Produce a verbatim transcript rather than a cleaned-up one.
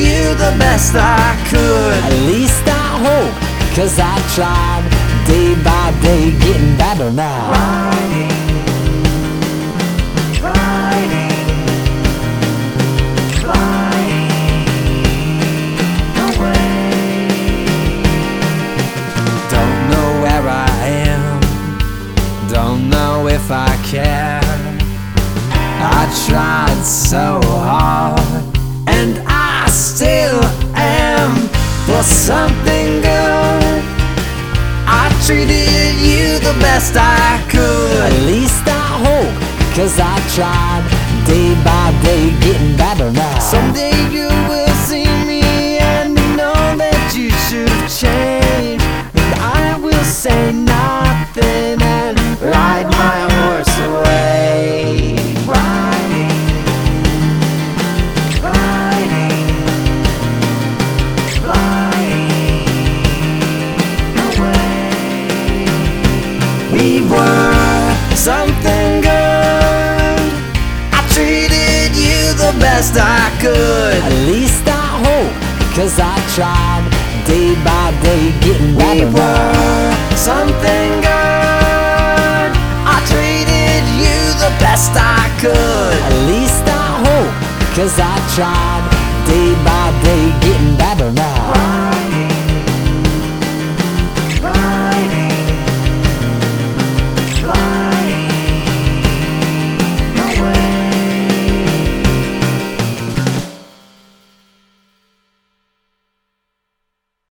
you the best I could. At least I hope, 'cause I tried. Day by day getting better now. Riding, riding, flying away. Don't know where I am, don't know if I care. I tried so hard, and I still am. For something good, I treated you the best I could. At least I hope, 'cause I tried. Day by day getting better now. Someday you will see me and know that you should have changed. And I will say nothing and ride my horse away. Riding, riding, flying away. We were something good. I treated you the best I could. At least I hope, 'cause I tried. Day by day getting We better now. were something good. I treated you the best I could. At least I hope, 'cause I tried. Day by